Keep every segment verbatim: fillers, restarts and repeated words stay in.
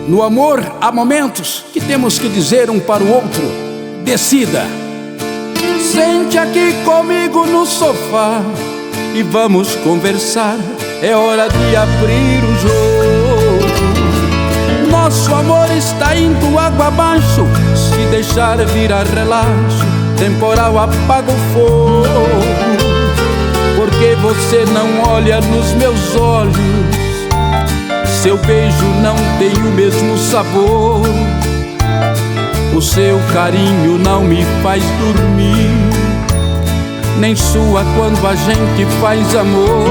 No amor há momentos que temos que dizer um para o outro: decida. Sente aqui comigo no sofá e vamos conversar. É hora de abrir o jogo. Nosso amor está indo água abaixo. Se deixar virar relaxo, temporal apaga o fogo. Porque você não olha nos meus olhos, seu beijo não tem o mesmo sabor. O seu carinho não me faz dormir, nem sua quando a gente faz amor.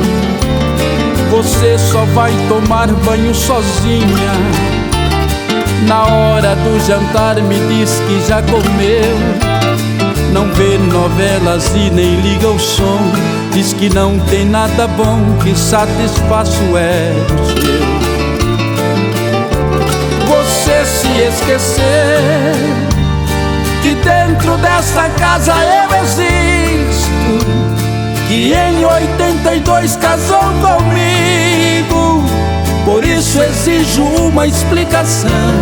Você só vai tomar banho sozinha. Na hora do jantar me diz que já comeu. Não vê novelas e nem liga o som. Diz que não tem nada bom que satisfaça o ego seu. Você se esquecer que dentro dessa casa eu existo, que em oitenta e dois casou comigo. Por isso exijo uma explicação.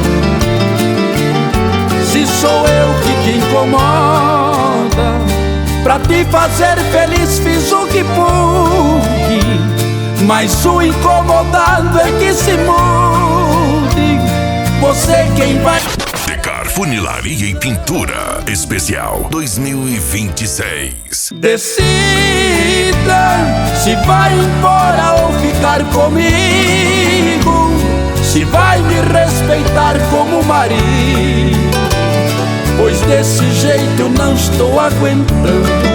Se sou eu que te incomoda, pra te fazer feliz fiz o que pude, mas o incomodado é que se mude. Você quem vai... Decar Funilaria e Pintura Especial dois mil e vinte e seis. Decida se vai embora ou ficar comigo, se vai me respeitar como marido, pois desse jeito eu não estou aguentando.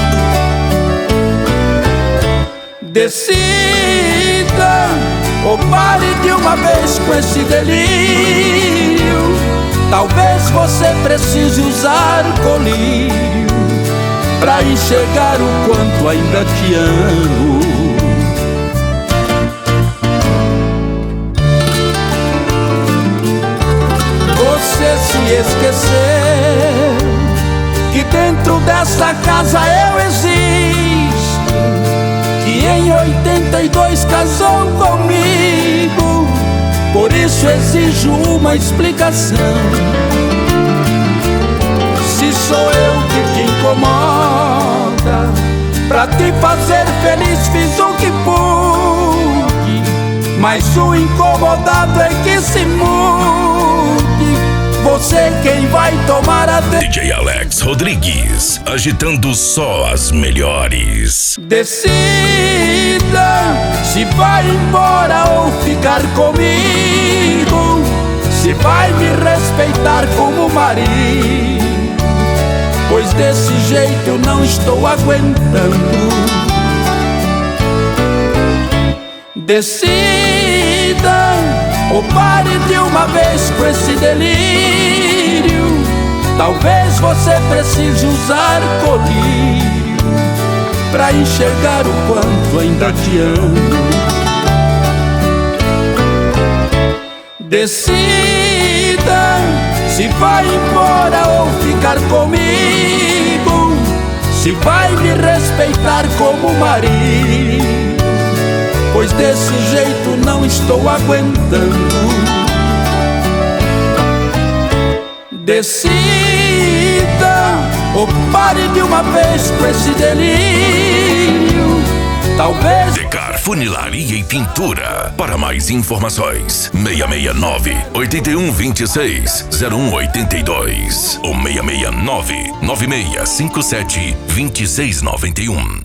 Decida ou pare de uma vez com esse delírio. Talvez você precise usar colírio pra enxergar o quanto ainda te amo. Você se esquecer que dentro dessa casa eu existo, que em oitenta e dois casou comigo. Por isso exijo uma explicação. Se sou eu que te incomoda, pra te fazer feliz fiz o que pude, mas o incomodado é que se mude. Você quem vai tomar a de... D J Alex Rodrigues, agitando só as melhores. Decida se vai embora ou ficar comigo, se vai me respeitar como marido, pois desse jeito eu não estou aguentando. Decida ou pare de uma vez com esse delírio. Talvez você precise usar colírio pra enxergar o quanto ainda te amo. Decida se vai embora ou ficar comigo, se vai me respeitar como marido, pois desse jeito não estou aguentando. Decida ou pare de uma vez com esse delírio. Talvez... Decar Funilaria e Pintura. Para mais informações, seis seis nove, oito um dois seis, zero um oito dois ou seis seis nove, nove seis cinco sete, dois seis nove um.